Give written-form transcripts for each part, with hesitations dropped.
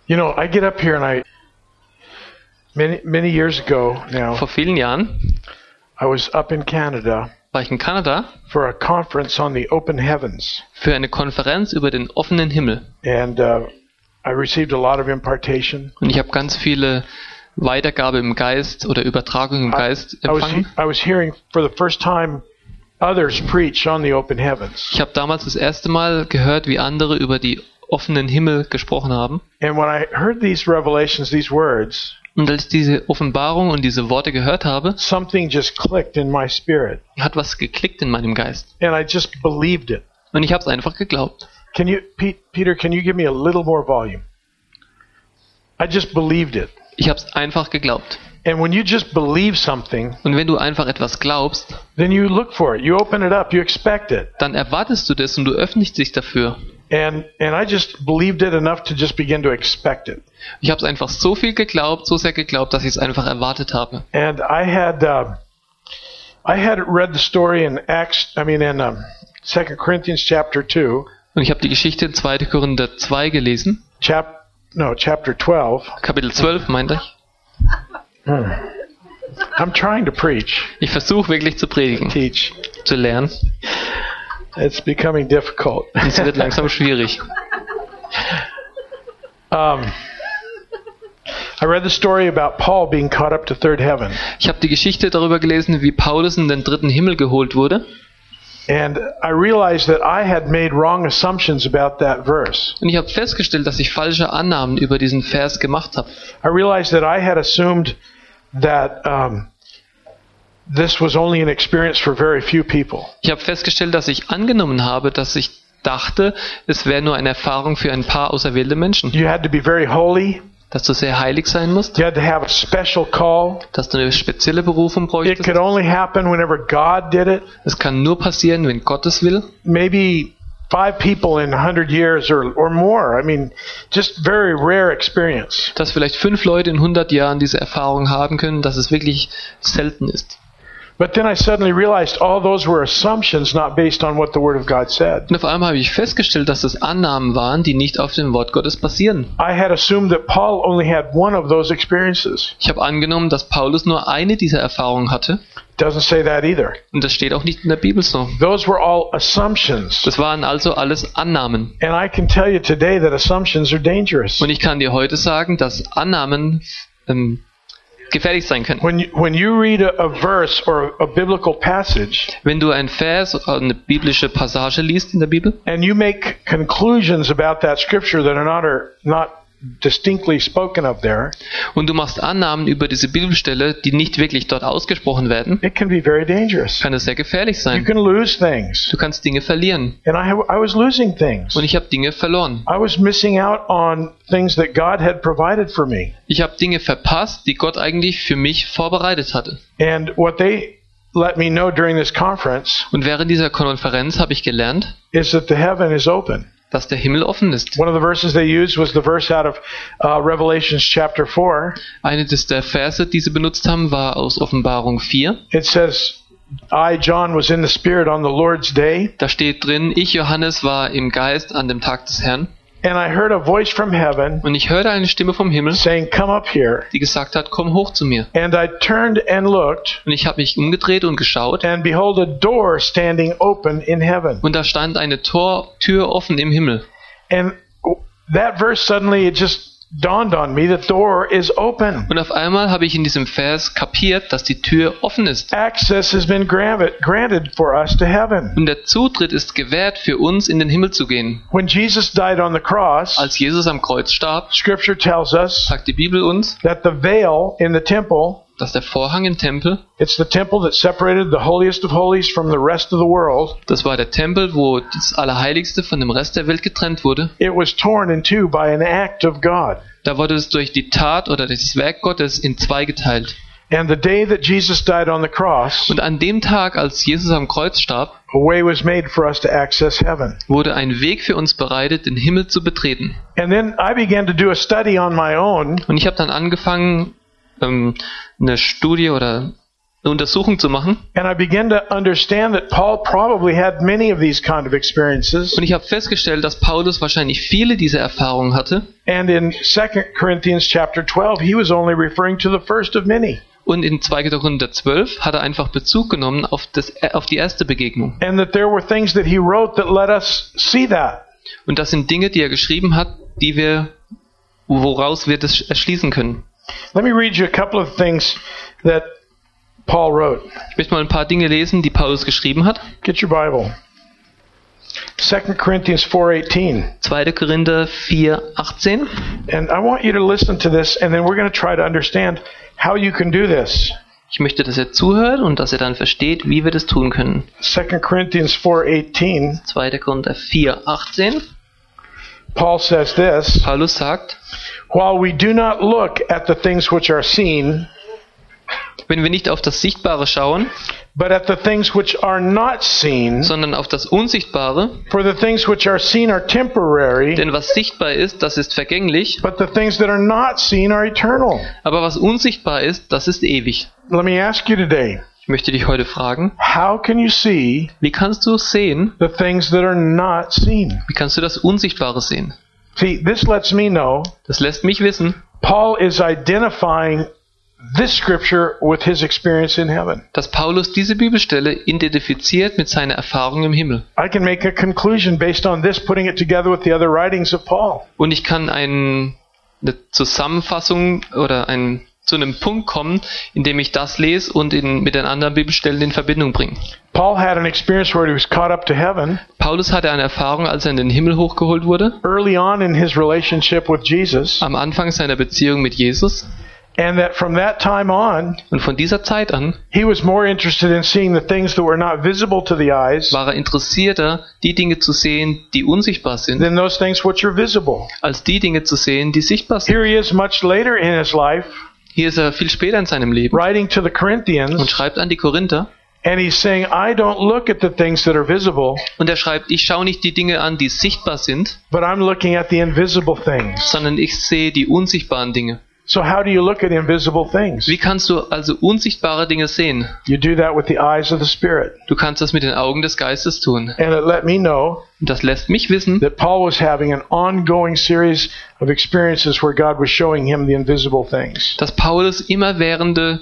You know, I get up here and many years ago now, Vor vielen Jahren I was up in Canada war ich in Kanada for a conference on the open heavens. für eine Konferenz über den offenen Himmel. And I received a lot of impartation. Und ich habe ganz viele Weitergabe im Geist oder Übertragung im Geist empfangen. I was hearing for the first time others preach on the open heavens. Ich habe damals das erste Mal gehört, wie andere über die offenen Himmel gesprochen haben. And when I heard these revelations, these words, Und als ich diese Offenbarung und diese Worte gehört habe, something just clicked in my spirit. hat was geklickt in meinem Geist. And I just believed it. Und ich habe es einfach geglaubt. Peter, can you give me a little more volume? I just believed it. Ich habe es einfach geglaubt. And when you just believe something, Und wenn du einfach etwas glaubst, then you look for it. You open it up. You expect it. dann erwartest du das und du öffnest dich dafür. And I just believed it enough to just begin to expect it. Ich habe es einfach so viel geglaubt, so sehr geglaubt, dass ich es einfach erwartet habe. And I had read the story in 2 Corinthians chapter 2. Und ich habe die Geschichte in 2. Korinther 2 gelesen. Chapter 12. Kapitel 12 meinte ich. I'm trying to preach. Ich versuche wirklich zu predigen, Teach. zu lernen. It's becoming difficult. Und es wird langsam schwierig. I read the story about Paul being caught up to third heaven. Ich habe die Geschichte darüber gelesen, wie Paulus in den dritten Himmel geholt wurde. And I realized that I had made wrong assumptions about that verse. Und ich habe festgestellt, dass ich falsche Annahmen über diesen Vers gemacht habe. I realized that I had assumed that this was only an experience for very few people. Ich habe festgestellt, dass ich angenommen habe, dass ich dachte, es wäre nur eine Erfahrung für ein paar auserwählte Menschen. You had to be very holy. Dass du sehr heilig sein musst, You had to have a special call. dass du eine spezielle Berufung It bräuchtest. could only happen whenever God did it. Es kann nur passieren, wenn Gott es will. Maybe 5 people in 100 years or more. I mean, just very rare experience. Dass vielleicht 5 Leute in 100 Jahren diese Erfahrung haben können, dass es wirklich selten ist. But then I suddenly realized all those were assumptions not based on what the Word of God said. Und auf einmal habe ich festgestellt, dass das Annahmen waren, die nicht auf dem Wort Gottes basieren. I had assumed that Paul only had one of those experiences. Ich habe angenommen, dass Paulus nur eine dieser Erfahrungen hatte. Doesn't say that either. Und das steht auch nicht in der Bibel so. Those were all assumptions. Das waren also alles Annahmen. And I can tell you today that assumptions are dangerous. Und ich kann dir heute sagen, dass Annahmen gefährlich sein können. When you read a verse or a biblical passage, Wenn du einen Vers oder eine biblische Passage liest in der Bibel and you make conclusions about that scripture that are not distinctly spoken of there, und du machst Annahmen über diese Bibelstelle, die nicht wirklich dort ausgesprochen werden, it can be very dangerous. kann das sehr gefährlich You sein. can lose things. Du kannst Dinge verlieren. And I was losing things. Und ich habe Dinge verloren. I was missing out on things that God had provided for me. Ich habe Dinge verpasst, die Gott eigentlich für mich vorbereitet hatte. And what they let me know during this conference Und während dieser Konferenz habe ich gelernt, is that the heaven is open. dass der Himmel offen ist. One of the verses they used was the verse out of Revelations chapter 4. Eine der Verse, die sie benutzt haben, war aus Offenbarung 4. It says, I, John, was in the Spirit on the Lord's day, Da steht drin, ich, Johannes, war im Geist an dem Tag des Herrn. and I heard a voice from heaven Und ich hörte eine Stimme vom Himmel, saying, come up here. die gesagt hat, komm hoch zu mir. And I turned and looked, Und ich habe mich umgedreht und geschaut. and behold, a door standing open in heaven. Und da stand eine Tür offen im Himmel. And that verse suddenly, it just dawned on me, the door is open. Und auf einmal habe ich in diesem Vers kapiert, dass die Tür offen ist. Access has been granted for us to heaven. Und der Zutritt ist gewährt für uns, in den Himmel zu gehen. When Jesus died on the cross, Als Jesus am Kreuz starb, Scripture tells us sagt die Bibel uns, that the veil in the temple, dass der Vorhang im Tempel, it's the temple that separated the holiest of holies from the rest of the world, das war der Tempel, wo das Allerheiligste von dem Rest der Welt getrennt wurde, it was torn in two by an act of God. da wurde es durch die Tat oder das Werk Gottes in 2 geteilt. And the day that Jesus died on the cross, Und an dem Tag, als Jesus am Kreuz starb, a way was made for us to access heaven. wurde ein Weg für uns bereitet, den Himmel zu betreten. And then I began to do a study on my own, Und ich habe dann angefangen, eine Studie oder Untersuchung zu machen. And I began to understand that Paul probably had many of these kind of experiences. Und ich habe festgestellt, dass Paulus wahrscheinlich viele dieser Erfahrungen hatte. And in 2 Corinthians chapter 12, he was only referring to the first of many. Und in 2. Korinther 12 hat er einfach Bezug genommen auf die erste Begegnung. And that there were things that he wrote that let us see that. Und das sind Dinge, die er geschrieben hat, woraus wir das erschließen können. Let me read you a couple of things that Paul wrote. Ich möchte mal ein paar Dinge lesen, die Paulus geschrieben hat. Get your Bible. 2 Corinthians 4:18. 2. Korinther 4:18. And I want you to listen to this, and then we're going to try to understand how you can do this. Ich möchte, dass ihr zuhört und dass ihr dann versteht, wie wir das tun können. 2 Corinthians 4:18. 2. Korinther 4:18. Paul says this, Paulus sagt, while we do not look at the things which are seen, wenn wir nicht auf das Sichtbare schauen, but at the things which are not seen, sondern auf das Unsichtbare, for the things which are seen are temporary, denn was sichtbar ist, das ist vergänglich, but the things that are not seen are eternal. aber was unsichtbar ist, das ist ewig. Let me ask you today, Ich möchte dich heute fragen, how can you see wie kannst du sehen, the things that are not seen? wie kannst du das Unsichtbare sehen? See, this lets me know Das lässt mich wissen, Paul is identifying this scripture with his experience in heaven. dass Paulus diese Bibelstelle identifiziert mit seiner Erfahrung im Himmel. I can make a conclusion based on this, putting it together with the other writings of Paul. Und ich kann eine Zusammenfassung oder zu einem Punkt kommen, indem ich das lese und mit den anderen Bibelstellen in Verbindung bringe. Paul had an experience where he was caught up to heaven. Paulus hatte eine Erfahrung, als er in den Himmel hochgeholt wurde, Early on in his relationship with Jesus, am Anfang seiner Beziehung mit Jesus. and that from that time on, Und von dieser Zeit an he was more interested in seeing the things that were not visible to the eyes war er interessierter, die Dinge zu sehen, die unsichtbar sind, than those things which are visible. als die Dinge zu sehen, die sichtbar sind. Here he is much later in his life, Hier ist er viel später in seinem Leben writing to the und Corinthians, schreibt an die Korinther. and he's saying, I don't look at the things that are visible, Und er schreibt, ich schaue nicht die Dinge an, die sichtbar sind, but I'm looking at the invisible things. sondern ich sehe die unsichtbaren Dinge. So how do you look at invisible things? Wie kannst du also unsichtbare Dinge sehen? You do that with the eyes of the Spirit. Du kannst das mit den Augen des Geistes tun. And it let me know Und das lässt mich wissen, that Paul was having an ongoing series of experiences where God was showing him the invisible things. dass Paulus immerwährende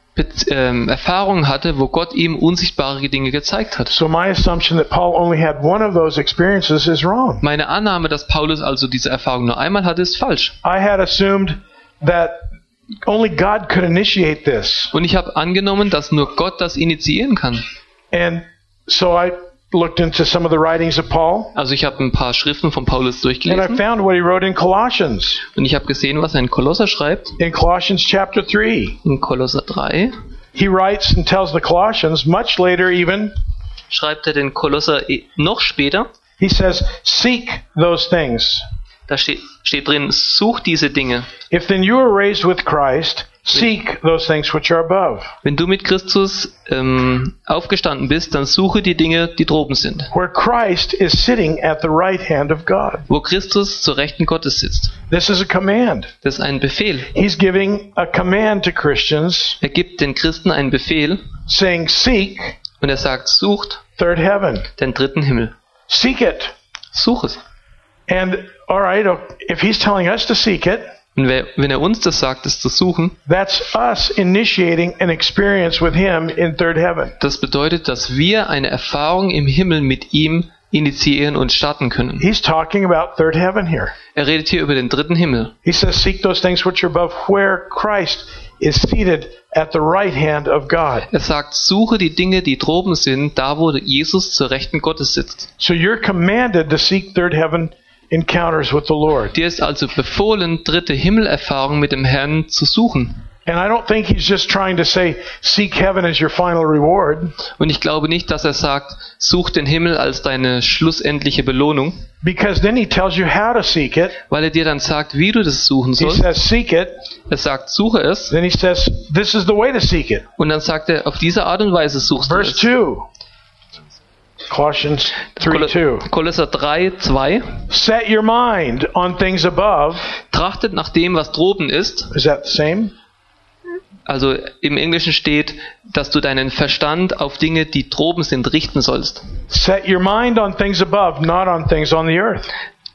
Erfahrungen hatte, wo Gott ihm unsichtbare Dinge gezeigt hat. So my assumption that Paul only had one of those experiences is wrong. Meine Annahme, dass Paulus also diese Erfahrung nur einmal hatte, ist falsch. I had assumed that only God could initiate this. Und ich habe angenommen, dass nur Gott das initiieren kann. And so I looked into some of the writings of Paul, Also ich habe ein paar Schriften von Paulus and I durchgelesen found what he wrote in Colossians. und ich habe gesehen, was er in Kolosser schreibt. In Colossians chapter 3, In Kolosser 3 he writes and tells the Colossians, much later even, schreibt er den Kolosser noch später. he says, seek those things. Da steht drin, such diese Dinge. If then you were raised with Christ, seek those things which are above, Wenn du mit Christus aufgestanden bist, dann suche die Dinge, die droben sind, where Christ is sitting at the right hand of God. wo Christus zur Rechten Gottes sitzt. This is a command. Das ist ein Befehl. He's giving a command to Christians, Er gibt den Christen einen Befehl saying, seek und er sagt, sucht third heaven. den dritten Himmel. Seek it. Such es. And, all right, if he's telling us to seek it, Und wenn er uns das sagt, es zu suchen, that's us initiating an experience with him in third heaven. das bedeutet, dass wir eine Erfahrung im Himmel mit ihm initiieren und starten können. He's talking about third heaven here. Er redet hier über den dritten Himmel. He says, seek those things which are above, where Christ is seated at the right hand of God. Er sagt, suche die Dinge, die droben sind, da wo Jesus zur Rechten Gottes sitzt. So you're commanded to seek third heaven encounters with the Lord. Dir ist also befohlen, dritte Himmelerfahrung mit dem Herrn zu suchen. And I don't think he's just trying to say, seek heaven as your final reward, Und ich glaube nicht, dass er sagt, such den Himmel als deine schlussendliche Belohnung, because then he tells you how to seek it. weil er dir dann sagt, wie du das suchen He sollst. says, seek it. Er sagt, suche es. Then he says, this is the way to seek it. Und dann sagt er, auf diese Art und Weise suchst du Verse es. 2. Colossians 3:2. Kolosser 3, 2. Set your mind on things above. Trachtet nach dem, was droben ist. Is that the same? Also im Englischen steht, dass du deinen Verstand auf Dinge, die droben sind, richten sollst. Set your mind on things above, not on things on the earth.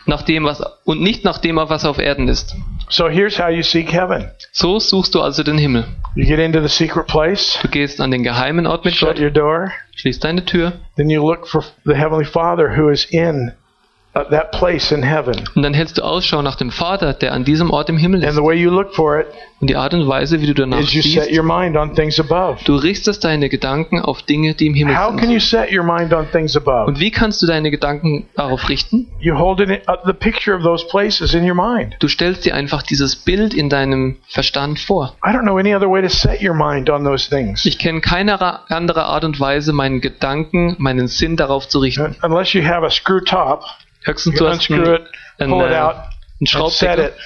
Und nicht nach dem, was auf Erden ist. So here's how you seek heaven. So suchst du also den Himmel. You get into the secret place, Du gehst an den geheimen Ort mit shut Gott, your door, schließt deine Tür then you look for the Heavenly Father who is in that place in heaven. und dann hältst du Ausschau nach dem Vater, der an diesem Ort im Himmel And ist. the way you look for it Und die Art und Weise, wie du danach is you set siehst, your mind on things above. du richtest deine Gedanken auf Dinge, die im Himmel How can sind. you set your mind on things above? Und wie kannst du deine Gedanken darauf richten? You hold the picture of those places in your mind. Du stellst dir einfach dieses Bild in deinem Verstand vor. I don't know any other way to set your mind on those things. Ich kenne keine andere Art und Weise, meinen Gedanken, meinen Sinn darauf zu richten. Unless you have a screw top, Höchstens you du hast unscrew it, einen pull it out, and set Schraubdeckel. it.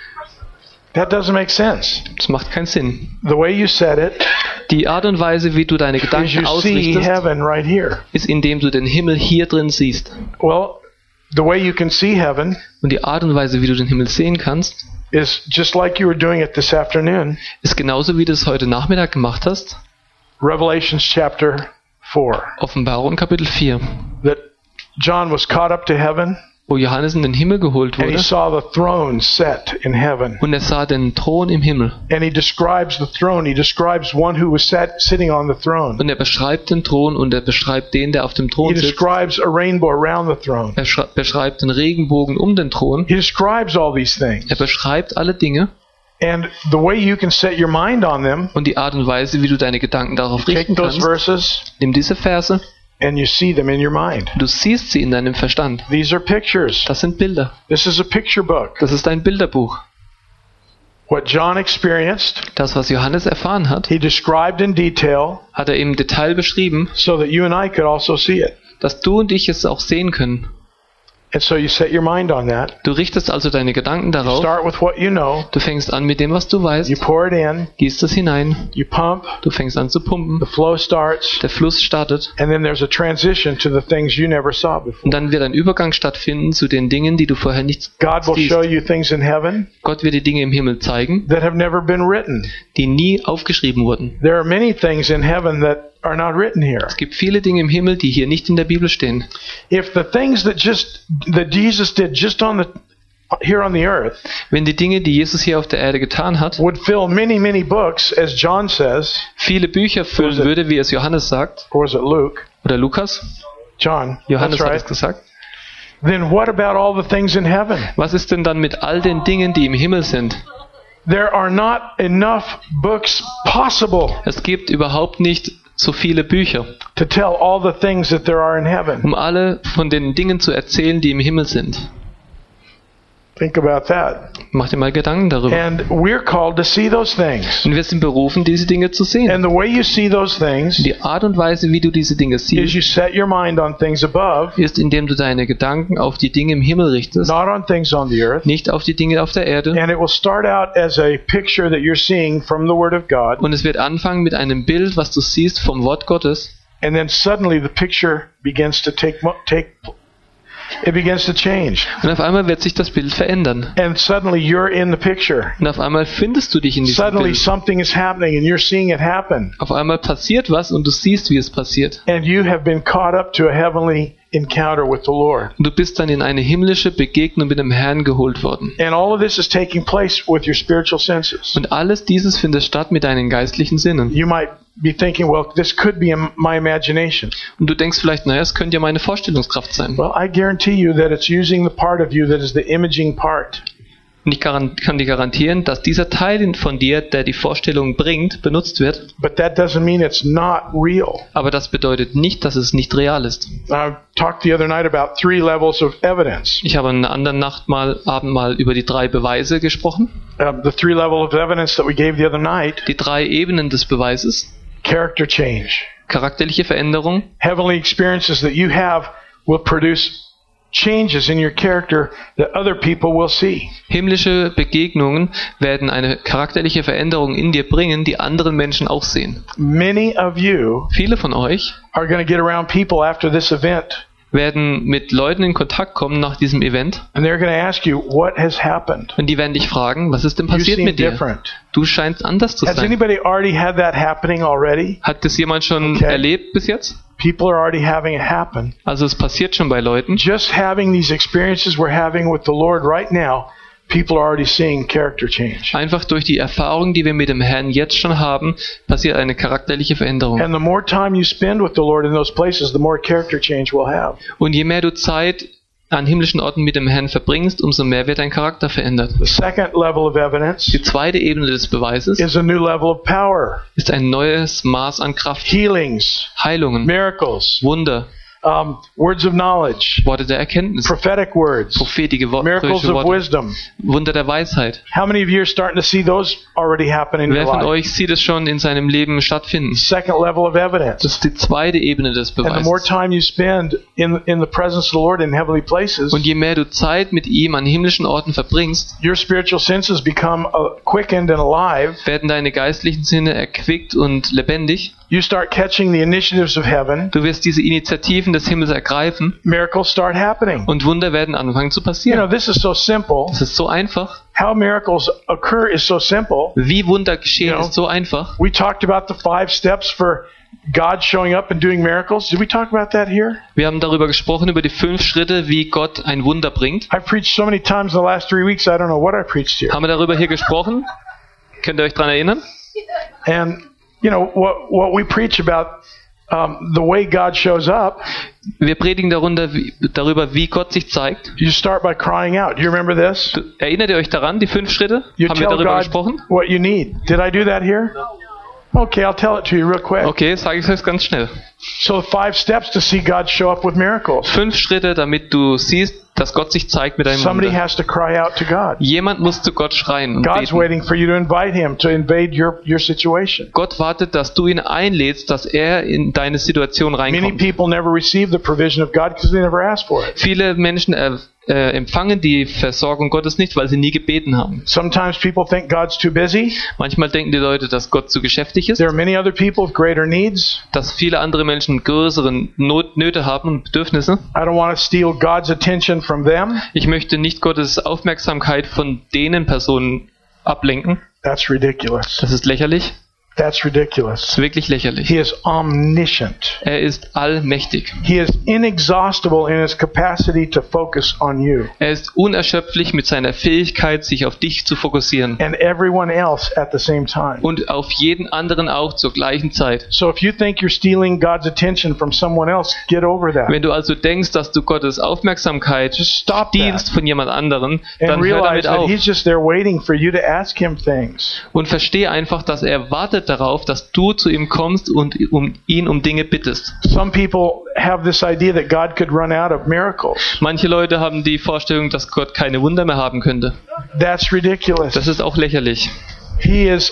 That doesn't make sense. Das macht keinen Sinn. The way you set it Die Art und Weise, wie du deine is you Gedanken see ausrichtest, heaven right here. ist, indem du den Himmel hier drin siehst. Well, the way you can see heaven Und die Art und Weise, wie du den Himmel sehen kannst, is just like you were doing it this afternoon. ist genauso, wie du es heute Nachmittag gemacht hast. Revelations chapter 4. Offenbarung Kapitel 4, That John was caught up to heaven wo Johannes in den Himmel geholt and he wurde saw the throne set in heaven. und er sah den Thron im Himmel. And he describes the throne. He describes one who was sitting on the throne. Und er beschreibt den Thron und er beschreibt den, der auf dem He Thron sitzt. describes a rainbow around the throne. Er beschreibt den Regenbogen um den Thron. He describes all these things. Er beschreibt alle Dinge And the way you can set your mind on them, und die Art und Weise, wie du deine Gedanken darauf take richten those kannst. verses Nimm diese Verse, and you see them in your mind. du siehst sie in deinem Verstand. These are pictures. Das sind Bilder. This is a picture book. Das ist ein Bilderbuch. What John experienced, Das, was Johannes erfahren hat, he described in detail hat er im Detail beschrieben, so that you and I could also see it. dass du und ich es auch sehen können. And so you set your mind on that. Du richtest also deine Gedanken darauf. Start with what you know. Du fängst an mit dem, was du weißt, You pour it in. gießt es hinein, You pump. du fängst an zu pumpen, The flow starts. der Fluss startet And then there's a transition to the things you never saw before. und dann wird ein Übergang stattfinden zu den Dingen, die du vorher nicht God will siehst. show you things in heaven Gott wird dir Dinge im Himmel zeigen, that have never been written. die nie aufgeschrieben wurden. There are many things in heaven that are not written here. Es gibt viele Dinge im Himmel, die hier nicht in der Bibel stehen. If the things that Jesus did just here on the earth Wenn die Dinge, die Jesus hier auf der Erde getan hat, would fill many books, as John says, viele Bücher füllen würde, wie es Johannes sagt, or is it Luke? oder Lukas, John. Johannes That's hat es right. gesagt. Then what about all the things in heaven? Was ist denn dann mit all den Dingen, die im Himmel sind? There are not enough books possible Es gibt überhaupt nicht so viele Bücher, to tell all the things that there are in heaven. um alle von den Dingen zu erzählen, die im Himmel sind. Think about that. Mach dir mal Gedanken darüber. And we're called to see those things. Und wir sind berufen, diese Dinge zu sehen. And the way you see those things Die Art und Weise, wie du diese Dinge is siehst, you set your mind on things above, ist, indem du deine Gedanken auf die Dinge im Himmel richtest, not on things on the earth. nicht auf die Dinge auf der Erde. And it will start out as a picture that you're seeing from the Word of God. Und es wird anfangen mit einem Bild, was du siehst vom Wort Gottes. And then suddenly the picture begins to it begins to change. Und auf einmal wird sich das Bild verändern. And suddenly you're in the picture. Und auf einmal findest du dich in diesem Suddenly Bild. something is happening and you're seeing it happen. Auf einmal passiert was und du siehst, wie es passiert. And you have been caught up to a heavenly encounter with the Lord. Und du bist dann in eine himmlische Begegnung mit dem Herrn geholt worden. And all of this is taking place with your spiritual senses. Und alles dieses findet statt mit deinen geistlichen Sinnen. You might be thinking, well, this could be my imagination. Und du denkst vielleicht, naja, es könnte ja meine Vorstellungskraft sein. Well, I guarantee you that it's using the part of you that is the imaging part. Und ich kann dir garantieren, dass dieser Teil von dir, der die Vorstellung bringt, benutzt wird. But that doesn't mean it's not real. Aber das bedeutet nicht, dass es nicht real ist. I talked the other night about 3 levels of evidence. Ich habe in einer anderen Abend mal über die 3 Beweise gesprochen. The 3 levels of evidence that we gave the other night: Die 3 Ebenen des Beweises. character change. Charakterliche Veränderung. Heavenly experiences that you have will produce changes in your character that other people will see. Himmlische Begegnungen werden eine charakterliche Veränderung in dir bringen, die andere Menschen auch sehen. Many of you Viele von euch are going to get around people after this event werden mit Leuten in Kontakt kommen nach diesem Event and they're going to ask you, what has happened? und die werden dich fragen, was ist denn You passiert seem mit dir? different. Du scheinst anders zu Has sein. anybody already had that happening already? Hat das jemand schon Okay. erlebt bis jetzt? People are already having it happen. Also es passiert schon bei Leuten. Just having these experiences we're having with the Lord right now, people are already seeing character change. Einfach durch die Erfahrung, die wir mit dem Herrn jetzt schon haben, passiert eine charakterliche Veränderung. And the more time you spend with the Lord in those places, the more character change we'll have. Und je mehr du Zeit an himmlischen Orten mit dem Herrn verbringst, umso mehr wird dein Charakter verändert. The second level of evidence Die zweite Ebene des Beweises is a new level of power. ist ein neues Maß an Kraft. Healings, Heilungen, miracles, Wunder, words of knowledge, Worte der Erkenntnis, prophetic words, prophetische miracles of Worte, wisdom. Wunder der Weisheit. How many of you are starting to see those already happen in your Wer von life? euch sieht es schon in seinem Leben stattfinden? Second level of evidence. Das ist die zweite Ebene des And the more Beweises. time you spend in the presence of the Lord in heavenly places, Und je mehr du Zeit mit ihm an himmlischen Orten verbringst, your spiritual senses become quickened and alive. werden deine geistlichen Sinne erquickt und lebendig. You start catching the initiatives of heaven. Du wirst diese Initiativen des Himmels ergreifen Miracles start happening. und Wunder werden anfangen zu You know, passieren. this is so simple. Das ist so einfach. How miracles occur is so simple. Wie Wunder geschehen, Ja. ist so einfach. We talked about the 5 steps for God showing up and doing miracles. Did we talk about that here? Wir haben darüber gesprochen, über die 5 Schritte, wie Gott ein Wunder bringt. I've preached so many times in the last 3 weeks, I don't know what I preached here. Haben wir darüber hier gesprochen? Könnt ihr euch daran erinnern? And, you know, what we preach about the way God shows up, Wir predigen darüber, wie Gott sich zeigt. you start by crying out. Do you remember this? Erinnert ihr euch daran, die 5 Schritte? You Haben wir tell darüber God gesprochen? what you need. Did I do that here? Okay, I'll tell it to you real quick. Okay, sage ich euch ganz schnell. So 5 steps to see God show up with miracles. 5 Schritte, damit du siehst, dass Gott sich zeigt mit einem Somebody Wunder. has to cry out to God. Jemand muss zu Gott schreien und God's beten. waiting for you to invite him to invade your situation. Gott wartet, dass du ihn einlädst, dass er in deine Situation Many reinkommt. people never receive the provision of God because they never asked for it. Viele Menschen empfangen die Versorgung Gottes nicht, weil sie nie gebeten haben. Sometimes people think God's too busy. Manchmal denken die Leute, dass Gott zu geschäftig ist, There are many other people with greater needs. dass viele andere Menschen größere Nöte haben und Bedürfnisse. I don't want to steal God's attention from them. Ich möchte nicht Gottes Aufmerksamkeit von denen Personen ablenken. That's ridiculous. Das ist lächerlich. That's ridiculous. Das ist wirklich lächerlich. He is omniscient. Er ist allmächtig. He is inexhaustible in his capacity to focus on you Er ist unerschöpflich mit seiner Fähigkeit, sich auf dich zu fokussieren. and everyone else at the same time. Und auf jeden anderen auch zur gleichen Zeit. So if you think you're stealing God's attention from someone else, get over that. Wenn du also denkst, dass du Gottes Aufmerksamkeit Just stop dienst that von jemand anderen, and dann hör realize damit that auf. he's just there waiting for you to ask him things. Und versteh einfach, dass er wartet darauf, dass du zu ihm kommst und ihn um Dinge bittest. Some people have this idea that God could run out of miracles. Manche Leute haben die Vorstellung, dass Gott keine Wunder mehr haben könnte. That's ridiculous. Das ist auch lächerlich. He's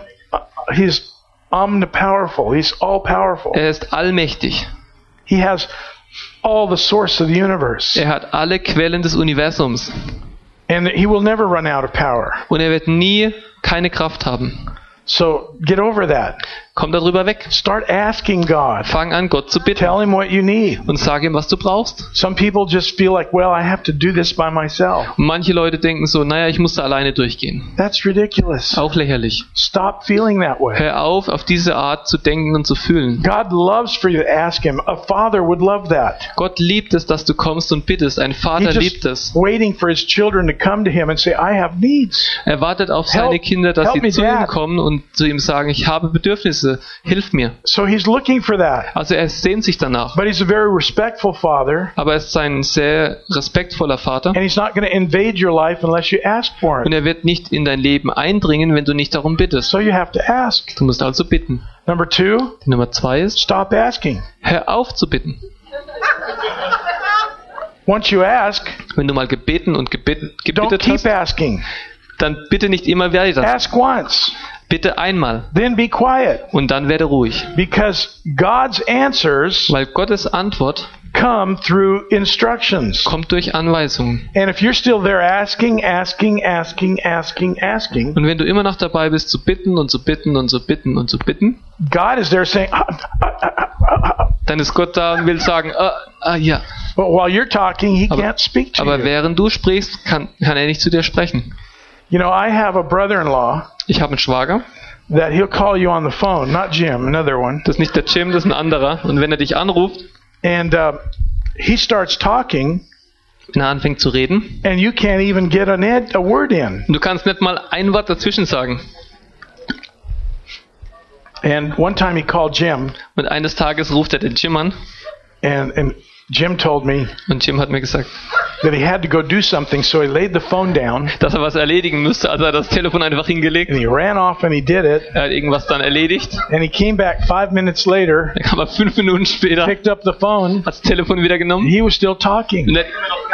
omnipowerful. He's all powerful. Er ist allmächtig. He has all the source of the universe. Er hat alle Quellen des Universums. And he will never run out of power. Und er wird nie keine Kraft haben. So get over that. Komm darüber weg. Start asking God. Fang an, Gott zu bitten. Tell him what you need. Und sag ihm, was du brauchst. Some people just feel like, well, I have to do this by myself. Und manche Leute denken so, naja, ich muss da alleine durchgehen. That's ridiculous. Auch lächerlich. Stop feeling that way. Hör auf diese Art zu denken und zu fühlen. God loves for you to ask him. A father would love that. Gott liebt es, dass du kommst und bittest. Ein Vater He's liebt just es. waiting for his children to come to him and say, I have needs. Er wartet auf seine Help- Kinder, dass help sie me, zu ihm Dad. kommen und zu ihm sagen, ich habe Bedürfnisse, hilf mir. So he's looking for that. Also er sehnt sich danach. But he's a very respectful father, Aber er ist ein sehr respektvoller Vater. and he's not going to invade your life unless you ask for Und it. er wird nicht in dein Leben eindringen, wenn du nicht darum bittest. So you have to ask. Du musst also bitten. Number 2, Die Nummer 2 ist, stop asking. hör auf zu bitten. Once you ask, Wenn du mal gebeten und don't gebittet keep hast, asking. dann bitte nicht immer weiter. Ask once, Bitte einmal then be quiet. und dann werde ruhig. Because God's answers Weil Gottes Antwort come through instructions. kommt durch Anweisungen. And if you're still there asking, Und wenn du immer noch dabei bist, zu bitten und zu bitten und zu bitten und zu bitten, God is there saying, dann ist Gott da und will sagen, Ja. But while you're talking, he Aber- can't speak to Aber you. während du sprichst, kann er nicht zu dir sprechen. You know, I have a brother-in-law Ich habe einen Schwager, that he'll call you on the phone, not Jim, another one. das ist nicht der Jim, das ist ein anderer. Und wenn er dich anruft, And he starts talking, wenn er anfängt zu reden, and you can't even get a word in. du kannst nicht mal ein Wort dazwischen sagen. And one time he called Jim, Und eines Tages ruft er den Jim an and Jim told me und Jim hat mir gesagt, that he had to go do something, so he laid the phone down, dass er was erledigen müsste, also er hat das Telefon einfach hingelegt. and he ran off and he did it. Er hat irgendwas dann erledigt. And he came back 5 minutes later, Dann kam er 5 Minuten später, picked up the phone. hat das Telefon wieder genommen. He was still talking. Und,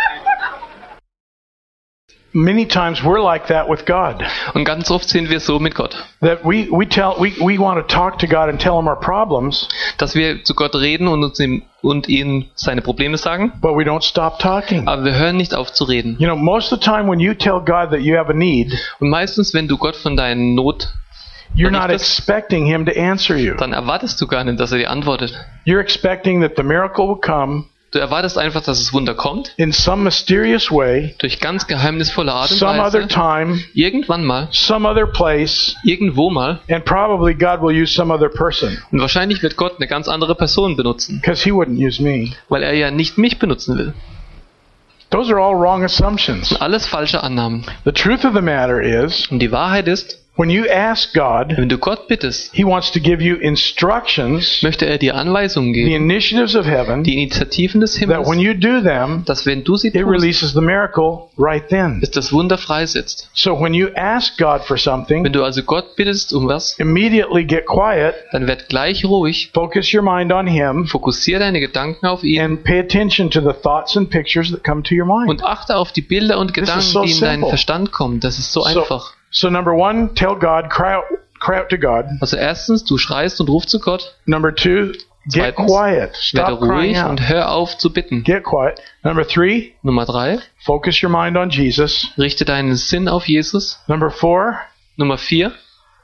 Many times we're like that with God. und ganz oft sind wir so mit Gott, That we want to talk to God and tell him our problems, dass wir zu Gott reden und ihm seine Probleme sagen, but we don't stop talking. aber wir hören nicht auf zu reden. You know, most of the time when you tell God that you have a need, Und meistens, wenn du Gott von deinen Not, you're Wenn ich not das- expecting him to answer you. dann erwartest du gar nicht, dass er dir antwortet. You're expecting that the miracle will come Du erwartest einfach, dass das Wunder kommt, in some mysterious way, durch ganz geheimnisvolle Art und some other Weise, time, irgendwann mal, some other place, irgendwo mal. and probably God will use some other person, Und wahrscheinlich wird Gott eine ganz andere Person benutzen, because he wouldn't use me. weil er ja nicht mich benutzen will. Those are all wrong assumptions. Alles falsche Annahmen. The truth of the matter is, Und die Wahrheit ist, when you ask God, wenn du Gott bittest, he wants to give you instructions, möchte er dir Anweisungen the geben, initiatives of heaven, die Initiativen des that when Himmels, you do them, dass wenn du sie it tust, releases the miracle right then. es das Wunder freisetzt. So when you ask God for something, Wenn du also Gott bittest um was, immediately get quiet, dann werd gleich ruhig, focus your mind on him, fokussiere deine Gedanken auf ihn and pay attention to the thoughts and pictures that come to your mind. und achte auf die Bilder und This is Gedanken, so die in deinen simple. Verstand kommen. Das ist so einfach. So number one, tell God, cry out to God. Also erstens, du schreist und rufst zu Gott. Number two, get Zweitens, quiet. Werde Stop crying ruhig out. und hör auf zu bitten. Get quiet. Number three, Nummer 3, focus your mind on Jesus. richte deinen Sinn auf Jesus. Number four, Nummer 4,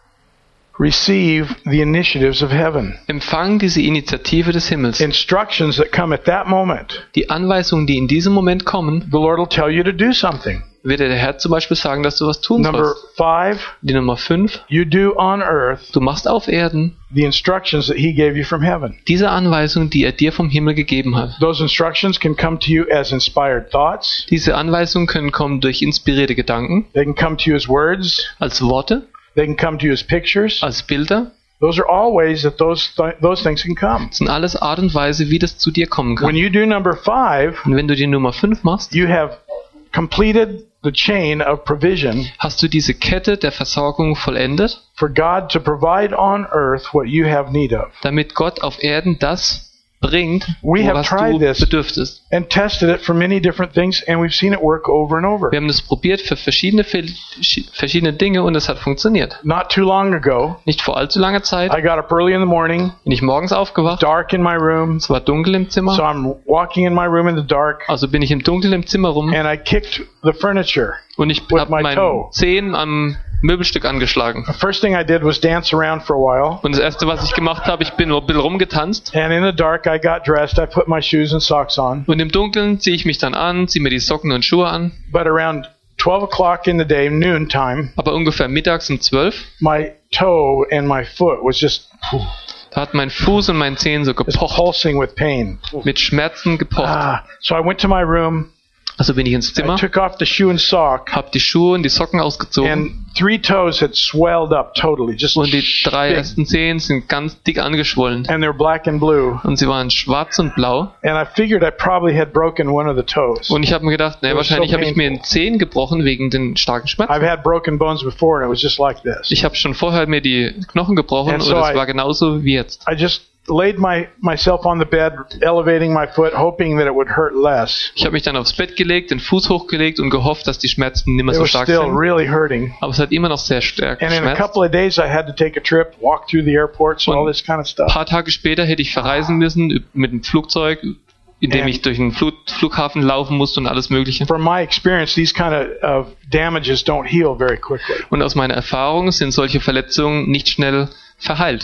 receive the initiatives of heaven. empfang diese Initiative des Himmels. Instructions that come at that moment. Die Anweisungen, die in diesem Moment kommen, The Lord will tell you to do something. wird dir der Herr zum Beispiel sagen, dass du was tun Number sollst. 5, Die Nummer 5, you do on earth du machst auf Erden the instructions that he gave you from heaven. diese Anweisungen, die er dir vom Himmel gegeben hat. Those instructions can come to you as inspired thoughts. Diese Anweisungen können kommen durch inspirierte Gedanken, They can come to you as words. als Worte, They can come to you as pictures. als Bilder. Those are all ways that those things can come. Das sind alles Art und Weise, wie das zu dir kommen When kann. you do number 5, Und wenn du die Nummer 5 machst, you have completed the chain of provision hast du diese Kette der Versorgung vollendet, for God to provide on earth what you have need of. damit Gott auf Erden das bringt, We have was tried du this. bedürftest. And tested it for many different things, and we've seen it work over and over. Wir haben das probiert für verschiedene Dinge und es hat funktioniert. Not too long ago, Nicht vor allzu langer Zeit I got up early in the morning, bin ich morgens aufgewacht, dark in my room, es war dunkel im so Zimmer, I'm walking in my room in the dark, also bin ich im Dunkeln im Zimmer rum and I kicked the furniture. und ich with habe my meinen toe. Zehen am Möbelstück angeschlagen. The first thing I did was dance around for a while, Und das erste, was ich gemacht habe, ich bin ein bisschen rumgetanzt and in the dark I got dressed, I put my shoes and socks on, und im Dunkeln ziehe ich mich dann an, ziehe mir die Socken und Schuhe an, but around 12 o'clock in the day, noon time, aber ungefähr mittags um 12, my toe and my foot was just da hat mein Fuß und mein Zehen so gepocht, pulsing with pain. mit Schmerzen gepocht. So I went to my room, Also bin ich ins I Zimmer, took off the shoe and sock, habe die Schuhe und die Socken ausgezogen and 3 toes had swelled up totally, just und die 3 big. ersten Zehen sind ganz dick angeschwollen. And they're black and blue. Und sie waren schwarz und blau. And I figured I probably had broken one of the toes. Und ich habe mir gedacht, It was wahrscheinlich so habe ich mir den Zehen gebrochen wegen den starken Schmerzen. I've had broken bones before, and it was just like this. Ich habe schon vorher mir die Knochen gebrochen And und so es war genauso wie jetzt. I just laid myself on the bed, elevating my foot, hoping that it would hurt less. Ich habe mich dann aufs Bett gelegt, den Fuß hochgelegt und gehofft, dass die Schmerzen nicht mehr It so was stark still sind. really hurting. Aber es hat immer noch sehr stark And in a geschmerzt. couple of days, I had to take a trip, walk through the airports, and all this kind of Ein stuff. paar Tage später hätte ich verreisen müssen mit dem Flugzeug, in dem ich durch den Flughafen laufen musste und alles Mögliche. From my experience, these kind of damages don't heal very quickly. Und aus meiner Erfahrung sind solche Verletzungen nicht schnell verheilt.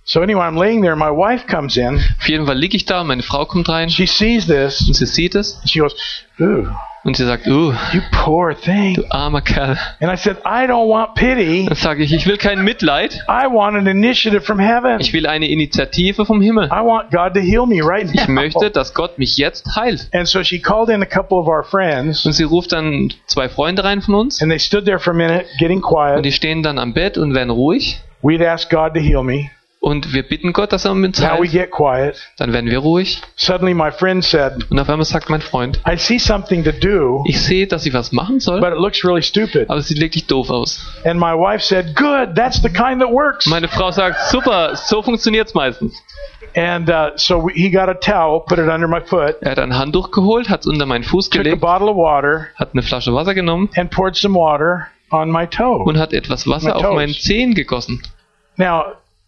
So anyway, I'm laying there, and my wife comes in. Auf jeden Fall liege ich da und meine Frau kommt rein She sees this, und sie sieht es and she goes, "Ooh, und sie sagt, you poor thing." du armer Kerl. And I said, "I don't want pity. Dann sage ich will kein Mitleid, I want an initiative from heaven. ich will eine Initiative vom Himmel. I want God to heal me right now." Ich möchte, dass Gott mich jetzt heilt. And so she called in a couple of our friends, Und sie ruft dann 2 Freunde rein von uns and they stood there for a minute, getting und quiet. die stehen dann am Bett und werden ruhig. We'd ask God to heal me. Und wir bitten Gott, dass er uns Now we heilt. get quiet. Dann werden wir ruhig. Suddenly my friend said, Und auf einmal sagt mein Freund, "I see something to do, ich sehe, dass ich was machen soll, but it looks really stupid." aber es sieht wirklich doof aus. And my wife said, "Good, that's the kind that works." Meine Frau sagt, super, so funktioniert's meistens. And he got a towel, put it under my foot, Er hat ein Handtuch geholt, hat es unter meinen Fuß took a gelegt, bottle of water, hat eine Flasche Wasser genommen and poured some water on my toe. und hat etwas Wasser My auf toes. meinen Zehen gegossen. Now,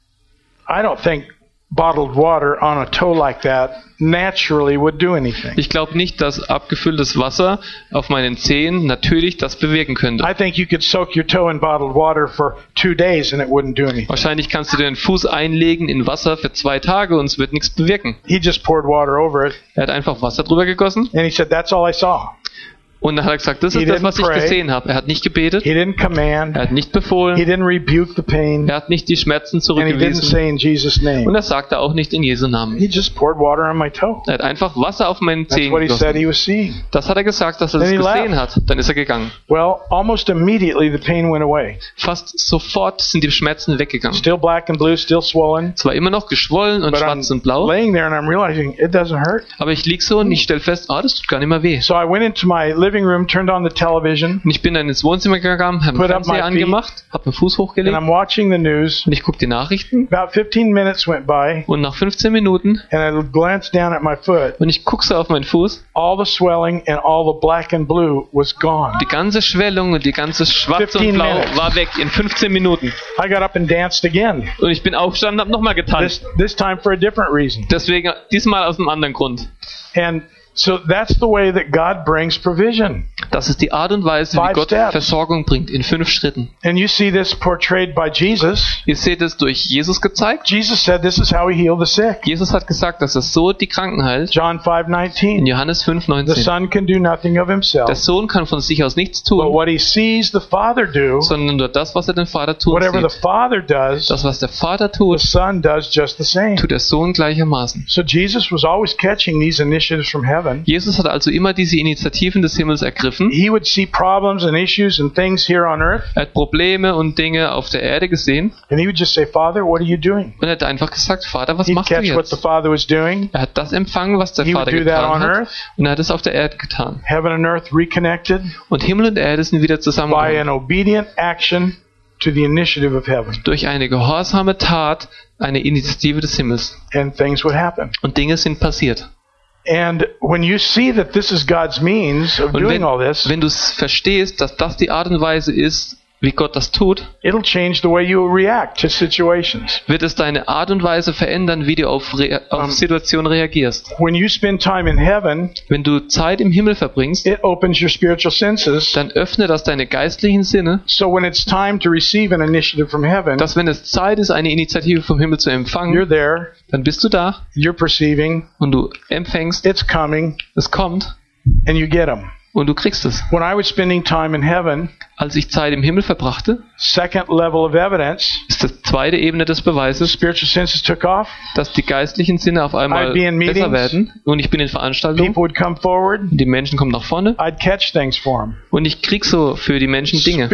I don't think bottled water on a toe like that naturally would do anything. Ich glaube nicht, dass abgefülltes Wasser auf meinen Zehen natürlich das bewirken könnte. I think you could soak your toe in bottled water for 2 days and it wouldn't do anything. Wahrscheinlich kannst du den Fuß einlegen in Wasser für 2 Tage und es wird nichts bewirken. He just poured water over it, Er hat einfach Wasser drüber gegossen and he said, "That's all I saw." und dann hat er gesagt, das He ist das, was didn't ich pray. gesehen habe. Er hat nicht gebetet, He didn't command. er hat nicht He befohlen, didn't rebuke the pain. er hat nicht die Schmerzen And he didn't zurückgewiesen say in Jesus' und name. er sagte auch nicht in Jesu Namen. He just poured water on my toe. Er hat einfach Wasser auf meinen That's Zehen what he said gegossen. he was seeing. Das hat er gesagt, dass er das Then he gesehen hat. Dann ist er gegangen. Well, almost immediately the pain went away. Fast sofort sind die Schmerzen weggegangen. Still black and blue, still swollen. Zwar immer noch geschwollen und But schwarz I'm und blau, laying there and I'm realizing it doesn't hurt. aber ich lieg so und ich stelle fest, das tut gar nicht mehr weh. So I went into my living room, turned on the television, Und ich bin dann ins Wohnzimmer gegangen, habe den Put up my Fernseher feet. angemacht, habe meinen Fuß and hochgelegt I'm watching the news. und ich gucke die Nachrichten About 15 minutes went by, und nach 15 Minuten and I glanced down at my foot. und ich gucke so auf meinen Fuß, All the swelling and all the black and blue was gone. die ganze Schwellung und die ganze Schwarz 15 und Blau minutes. war weg in 15 Minuten. I got up and danced again. Und ich bin aufgestanden und habe nochmal getanzt. This time for a different reason. Deswegen diesmal aus einem anderen Grund. And so that's the way that God brings provision. Das ist die Art und Weise, wie 5 Gott steps. Versorgung bringt, in 5 Schritten. And you see this portrayed by Jesus. Ihr seht es durch Jesus gezeigt. Jesus said this is how he healed the sick. Jesus hat gesagt, dass er so die Kranken heilt. John In 5:19. Johannes The 5,19. Son can do nothing of Der himself, Sohn kann von sich aus nichts but tun, what he sees the Father do, sondern nur das, was er den Vater tun whatever the sieht. Father does, Das, was der Vater the tut, Son does just the same. tut der Sohn gleichermaßen. So Jesus was always catching these initiatives from heaven. Jesus hat also immer diese Initiativen des Himmels ergriffen. He would see problems and issues and things here on earth, Er hat Probleme und Dinge auf der Erde gesehen and he would just say, "Father, what are you doing?" und er hat einfach gesagt, Vater, was He'd machst du catch what the jetzt? Father was doing. Er hat das empfangen, was der He would Vater do that on getan hat earth. und er hat es auf der Erde getan. Heaven and earth reconnected Und Himmel und Erde sind wieder by zusammengekommen. an obedient action to the initiative of heaven, Durch eine gehorsame Tat, eine Initiative des Himmels. and things would happen. Und Dinge sind passiert. And when you see that this is God's means of Und doing all this, wenn du es verstehst, dass das die Art und Weise ist, wie Gott das tut, it'll change the way you react to situations. wird es deine Art und Weise verändern, wie du auf Situationen reagierst. When you spend time in heaven, Wenn du Zeit im Himmel verbringst, it opens your spiritual senses. dann öffne das deine geistlichen Sinne, So when it's time to receive an initiative from heaven, dass wenn es Zeit ist, eine Initiative vom Himmel zu you're empfangen, there, dann bist du da you're perceiving, und du empfängst, it's coming, es kommt and you get them. und du kriegst es. When I was spending time in heaven, Als ich Zeit im Himmel verbrachte, second level of evidence, ist die zweite Ebene des Beweises, spiritual senses took off. dass die geistlichen Sinne auf einmal I'd be in besser meetings. werden und ich bin in Veranstaltungen, People would come forward. die Menschen kommen nach vorne I'd catch things for them. und ich krieg so für die Menschen Dinge.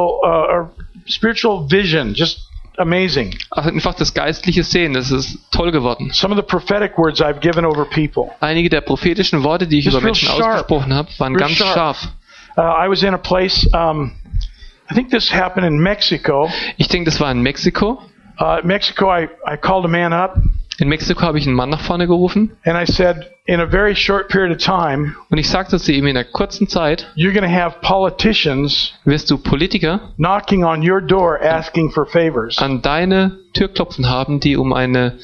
Spiritual vision, just amazing. Also einfach das geistliche Sehen, das ist toll geworden. Some of the prophetic words I've given over people. Einige der prophetischen Worte, die ich Just über Menschen real sharp. ausgesprochen habe, waren Real ganz sharp. scharf. I was in a place, I think this happened in Mexico. Ich denke, das war in Mexiko. Mexico, I called a man up In Mexiko habe ich einen Mann nach vorne gerufen and I said, in a very short period of time, und ich sagte zu ihm, in einer kurzen Zeit you're going to have politicians wirst du Politiker knocking on your door asking for favors. an deine Tür klopfen haben, die um eine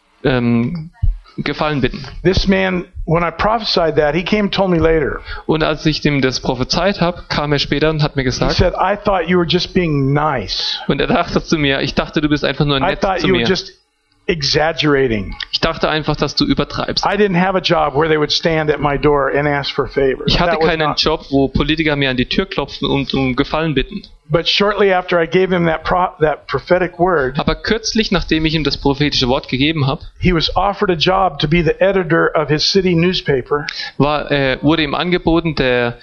Gefallen bitten. This man, when I prophesied that, he came and told me later. Und als ich dem das prophezeit habe, kam er später und hat mir He gesagt, said, I thought you were just being nice. und er dachte zu mir, ich dachte, du bist einfach nur I nett thought zu you were mir. just exaggerating. Ich dachte einfach, dass du übertreibst. I didn't have a job where they would stand at my door and ask for favors. Ich hatte That was keinen not- Job, wo Politiker mir an die Tür klopfen und um Gefallen bitten. But shortly after I gave him that prophetic word, Aber kürzlich, nachdem ich ihm das prophetische Wort gegeben habe, he was offered a job to be the editor of his city newspaper. wurde ihm angeboten, der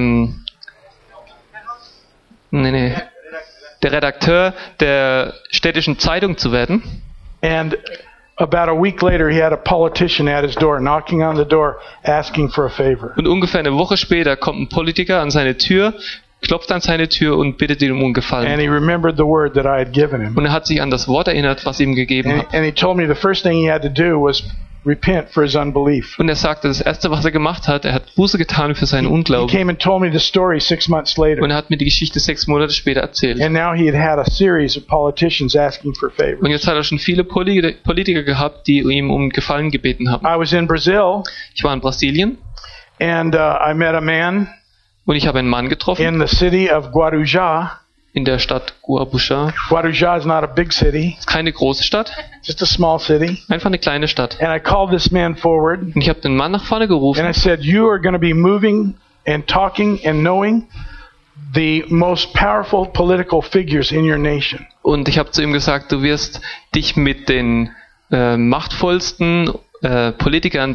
Redakteur der städtischen Zeitung zu werden. And about a week later, he had a politician at his door, knocking on the door, asking for a favor. Und ungefähr eine Woche später kommt ein Politiker an seine Tür, klopft an seine Tür und bittet ihn um And Gefallen. he remembered the word that I had given him. Und er hat sich an das Wort erinnert, was ich ihm gegeben habe. And he told me the first thing he had to do was repent for his unbelief. Und er sagte, das Erste, was er gemacht hat, er hat Buße getan für seinen He Unglauben. came and told me the story 6 months Und later. er hat mir die Geschichte 6 Monate später erzählt. And now he had a series of politicians asking for Und favors. jetzt hat er schon viele Politiker gehabt, die ihm um Gefallen gebeten haben. I was in Brazil, Ich war in Brasilien and I met a man und ich habe einen Mann getroffen in the city of Guarujá. in der Stadt Guarujá. Guarujá is not a big city, Ist keine große Stadt, just a small city. einfach eine kleine Stadt. And I called this man forward, Und ich habe den Mann nach vorne and I gerufen said, you are going to be moving and talking and knowing the most powerful political figures in your nation. und ich habe zu ihm gesagt, du wirst dich mit den machtvollsten Politikern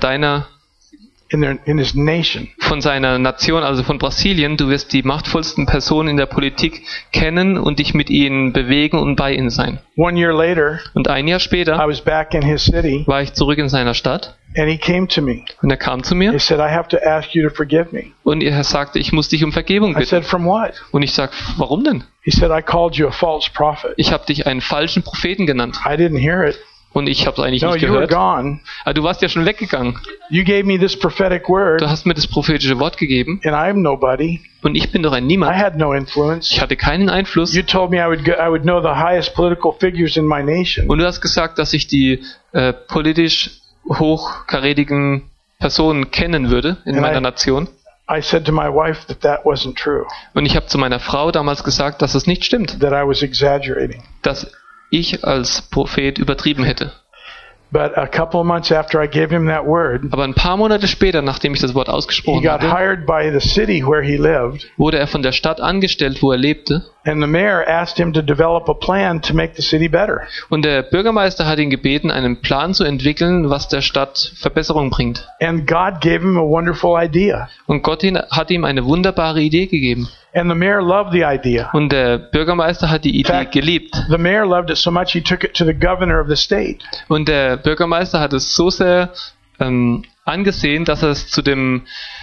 In his nation. von seiner Nation, also von Brasilien, du wirst die machtvollsten Personen in der Politik kennen und dich mit ihnen bewegen und bei ihnen sein. 1 year later, Und ein Jahr I später was back in his city, war ich zurück in seiner Stadt and he came to me. und er kam zu He mir said, I have to ask you to forgive me. und er sagte, ich muss dich um Vergebung I bitten. said, from what? Und ich sag, warum denn? He said, I called you a false prophet. Ich habe dich einen falschen Propheten genannt I didn't hear it. und ich habe es eigentlich No, nicht you were gehört. gone. Aber du warst ja schon weggegangen. You gave me this prophetic word, Du hast mir das prophetische Wort gegeben and I'm nobody. und ich bin doch ein I Niemand. had no influence. Ich hatte keinen Einfluss. You told me I would know the highest political figures in my nation. Und du hast gesagt, dass ich die politisch hochkarätigen Personen kennen würde in meiner Nation. I said to my wife that wasn't true, Und ich habe zu meiner Frau damals gesagt, dass es nicht stimmt, that I was exaggerating. dass ich als Prophet übertrieben hätte. But a couple of months after I gave him that word, Aber ein paar Monate später, nachdem ich das Wort he ausgesprochen got hatte, hired by the city where he lived, wurde er von der Stadt angestellt, wo er lebte. and the mayor asked him to develop a plan to make the city better. Und der Bürgermeister hat ihn gebeten, einen Plan zu entwickeln, was der Stadt Verbesserung bringt. And God gave him a wonderful idea. Und Gott hat ihm eine wunderbare Idee gegeben. And the mayor loved the idea. Und der Bürgermeister hat die Idee geliebt. The mayor loved it so much he took it to the governor of the state. Und der Bürgermeister hat es so sehr angesehen, dass er es zu dem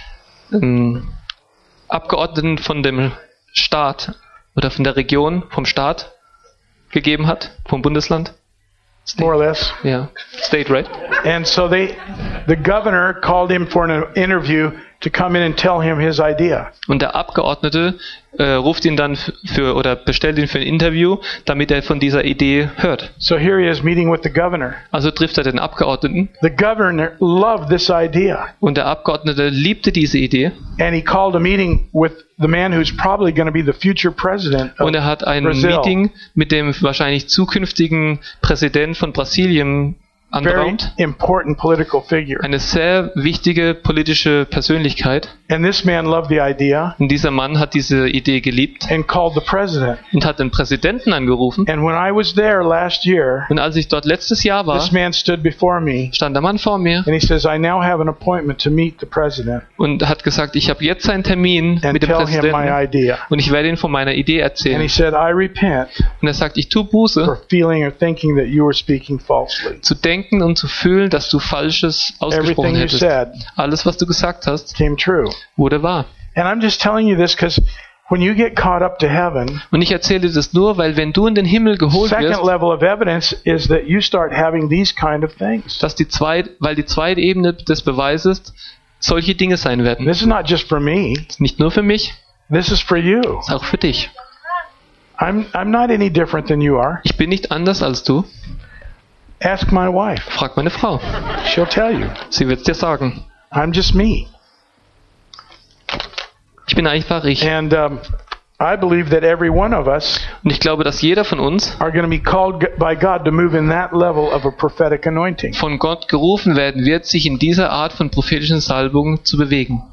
Abgeordneten von dem Staat oder von der Region, vom Staat gegeben hat, vom Bundesland. More or less. Ja, State, right? And so the governor called him for an interview to come in and tell him his idea. Und der Abgeordnete ruft ihn dann oder bestellt ihn für ein Interview, damit er von dieser Idee hört. So here he is meeting with the governor. Also trifft er den Abgeordneten The governor loved this idea. und der Abgeordnete liebte diese Idee And he called a meeting with the man who's probably going to be the future president of und er hat ein Brazil. Meeting mit dem wahrscheinlich zukünftigen Präsident von Brasilien Very anberaumt. important political figure. Eine sehr wichtige politische Persönlichkeit. And this man loved the idea Und dieser Mann hat diese Idee geliebt and called the president. und hat den Präsidenten angerufen. And when I was there last year, Und als ich dort letztes Jahr war, this man stood before me stand der Mann vor mir and he says, I now have an appointment to meet the president und hat gesagt, ich habe jetzt einen Termin and mit dem tell him my Präsidenten idea. und ich werde ihm von meiner Idee And he erzählen. said, I repent Und er sagt, ich tue for Buße, feeling or thinking that you were speaking falsely. zu denken und zu fühlen, dass du Falsches ausgesprochen Everything you hättest. said Alles, was du gesagt hast, came true. wurde wahr. And I'm just telling you this because when you get caught up to heaven, Und ich erzähle das nur, weil wenn du in den Himmel geholt second wirst, level of evidence is that you start having these kind of things. dass weil die zweite Ebene des Beweises solche Dinge sein werden. This is not just for me. Das ist nicht nur für mich, This is for you. das ist auch für dich. I'm not any different than you are. Ich bin nicht anders als du. Ask my wife. Frag meine Frau. She'll tell you. Sie wird es dir sagen. I'm just me. Ich bin einfach ich. And I believe that every one of us Und ich glaube, dass jeder von uns are going to be called by God to move in that level of a prophetic anointing. von Gott gerufen werden wird, sich in dieser Art von prophetischen Salbung zu bewegen.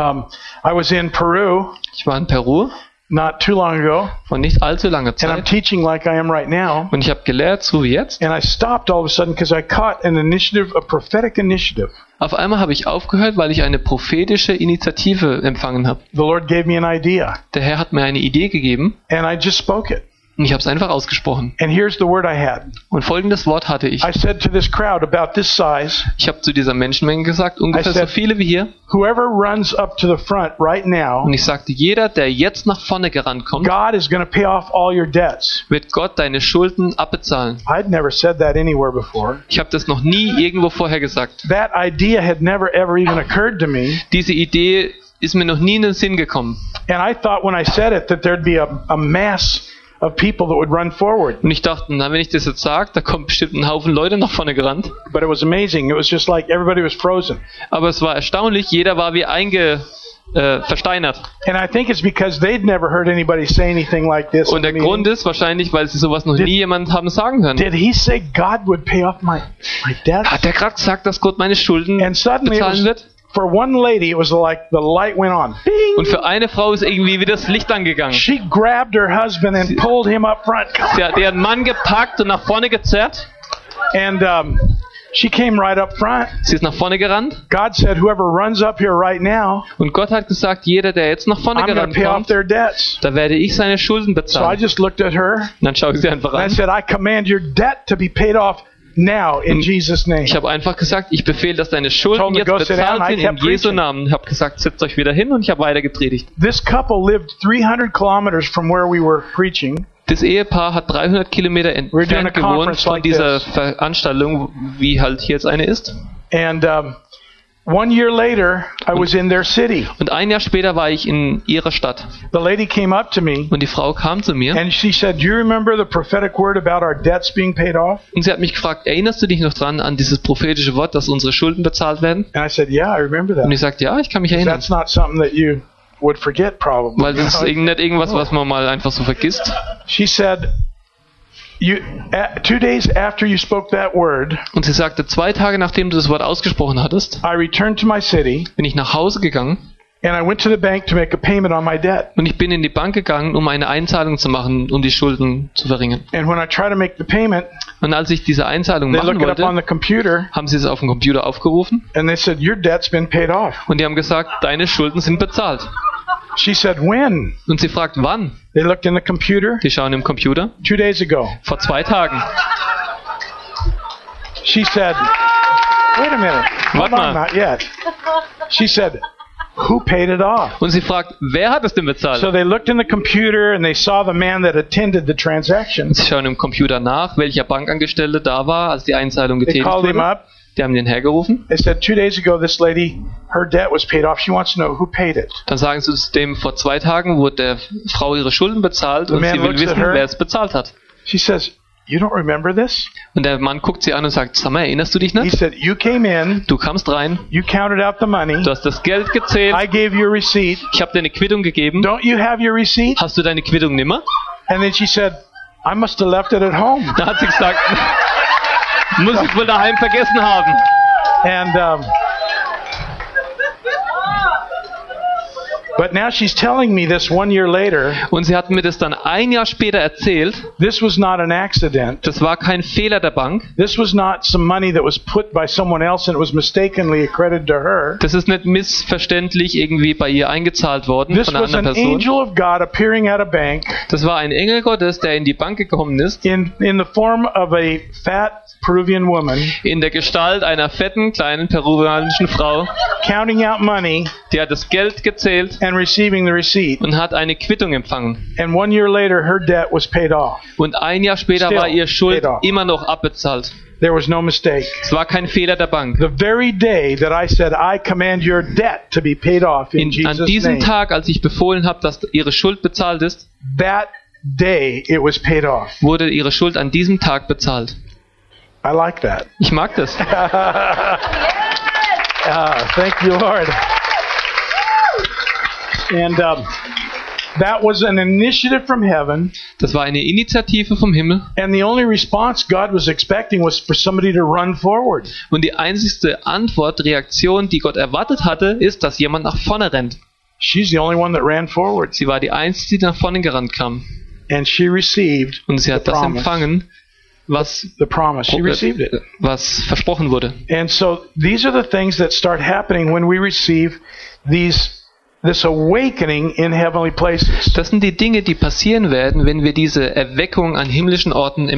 I was in Peru Ich war in Peru not too long ago, vor nicht allzu langer and I'm Zeit teaching like I am right now. und ich habe gelehrt, so wie jetzt. And I stopped all of a sudden because I caught an initiative, a prophetic initiative. Auf einmal habe ich aufgehört, weil ich eine prophetische Initiative empfangen habe. The Lord gave me an idea, Der Herr hat mir eine Idee gegeben and I just spoke it. und ich habe es einfach ausgesprochen. And here's the word I had. Und folgendes Wort hatte ich. I said to this crowd about this size, Ich habe zu dieser Menschenmenge gesagt, ungefähr I said- so viele wie hier. whoever runs up to the front right now, Und ich sagte, jeder, der jetzt nach vorne gerannt kommt, God is going to pay off all your debts. wird Gott deine Schulden abbezahlen. I'd never said that anywhere before. Ich habe das noch nie irgendwo vorher gesagt. That idea had never ever even occurred to me. Diese Idee ist mir noch nie in den Sinn gekommen. And I thought when I said it that there'd be a mass of people that would run forward. Und ich dachte, na, wenn ich das jetzt sage, da kommt bestimmt ein Haufen Leute nach vorne gerannt. But it was amazing. It was just like everybody was frozen. Aber es war erstaunlich, jeder war wie versteinert. And I think it's because they'd never heard anybody say anything like this. Und der in a meeting. Grund ist wahrscheinlich, weil sie sowas noch nie jemand haben sagen hören. Did he say God would pay off my debts? Hat der gerade gesagt, dass Gott meine Schulden And suddenly it bezahlen was, wird? for one lady, it was like the light went on. Bing! Und für eine Frau ist irgendwie wieder das Licht angegangen. She grabbed her husband and pulled him up front. Sie hat ihren Mann gepackt und nach vorne gezerrt. And she came right up front. Sie ist nach vorne gerannt. God said, whoever runs up here right now, Und Gott hat gesagt, jeder, der jetzt nach vorne I'm going to gerannt pay off kommt, their debts. da werde ich seine Schulden So I bezahlen. just looked at her Und dann schaue ich sie einfach and I an. said, I command your debt to be paid off now in Jesus' name. Ich habe einfach gesagt, ich befehle, dass deine Schulden Told them jetzt to go sit down. bezahlt I sind in kept Jesu preaching. Namen. Ich habe gesagt, setzt euch wieder hin und ich habe weiter gepredigt. This couple lived 300 kilometers from where we were preaching. Das Ehepaar hat 300 Kilometer We're doing a entfernt gewohnt conference von like dieser this. Veranstaltung, wie halt hier jetzt eine ist. And 1 year later, I was in their city. Und ein Jahr später war ich in ihrer Stadt. The lady came up to me Und die Frau kam zu mir and she said, do you remember the prophetic word about our debts being paid off? und sie hat mich gefragt, erinnerst du dich noch dran an dieses prophetische Wort, dass unsere Schulden bezahlt werden? And I said, yeah, I remember Und that. ich sagte, ja, ich kann mich erinnern. That's not something that you would forget probably. Weil das ist nicht irgendwas, was man mal einfach so vergisst. She said, 2 days after you spoke that word, Und sie sagte, 2 Tage nachdem du das Wort ausgesprochen hattest, I returned to my city bin ich nach Hause gegangen and I went to the bank to make a payment on my debt. und ich bin in die Bank gegangen, um eine Einzahlung zu machen, um die Schulden zu verringern. And when I tried to make the payment, Und als ich diese Einzahlung they machen looked it up on wollte, the computer haben sie es auf dem Computer aufgerufen and they said, your debt's been paid off. und die haben gesagt, deine Schulden sind bezahlt. She said, when? Und sie fragt, wann? They looked in the computer Die schauen im Computer. 2 days ago. Vor 2 Tagen. She said, wait a minute. Hold Warte on, mal. not yet. She said, who paid it off? Und sie fragt, wer hat es denn bezahlt? So they looked in the computer and they saw the man that attended the transaction. Sie schauen im Computer nach, welcher Bankangestellte da war, als die Einzahlung They getätigt called him wurde. up. Die haben den hergerufen. They said 2 days ago this lady, her debt was paid off. She wants to know who paid it. Dann sagen sie es dem, vor 2 Tagen wurde der Frau ihre Schulden bezahlt The und man sie will looks at wissen, her. wer es bezahlt hat. She says, you don't remember this? Und der Mann guckt sie an und sagt, sag mal, erinnerst du dich He nicht? said, you came in, Du kamst rein, you counted out the money. du hast das Geld gezählt, I gave you a receipt. ich habe dir eine Quittung gegeben. Don't you have your receipt? Hast du deine Quittung nimmer? And then she said, I must have left it at home. Da hat sie gesagt, muss ich wohl daheim vergessen haben. And but now she's telling me this 1 year later. Und sie hat mir das dann ein Jahr später erzählt. This was not an accident. Das war kein Fehler der Bank. This was not some money that was put by someone else and it was mistakenly accredited to her. Das ist nicht missverständlich irgendwie bei ihr eingezahlt worden This von einer was anderen an Person. angel of God appearing at a bank Das war ein Engel Gottes, der in die Bank gekommen ist, in the form of a fat Peruvian woman, in der Gestalt einer fetten, kleinen peruanischen Frau. counting out money Die hat das Geld gezählt and receiving the receipt. und hat eine Quittung empfangen. And 1 year later, her debt was paid off. Und ein Jahr später Still war ihr Schuld paid off. immer noch abbezahlt. There was no mistake. Es war kein Fehler der Bank. The very day that I said, I command your debt to be paid off in An Jesus' diesem name, Tag, als ich befohlen habe, dass ihre Schuld bezahlt ist, that day it was paid off. wurde ihre Schuld an diesem Tag bezahlt. I like that. Ich mag das. Thank you, Lord. And That was an initiative from heaven, Das war eine Initiative vom Himmel. and the only response God was expecting was for somebody to run forward. Und die einzigste Antwort, Reaktion, die Gott erwartet hatte, ist, dass jemand nach vorne rennt. She's the only one that ran forward, Sie war die Einzige, die nach vorne gerannt kam. and she received Und sie hat the das promise. empfangen, was, The promise. She received it. was versprochen wurde. And so these are the things that start happening when we receive this awakening in heavenly places. Das sind die Dinge, die passieren werden, wenn wir diese Erweckung an himmlischen Orten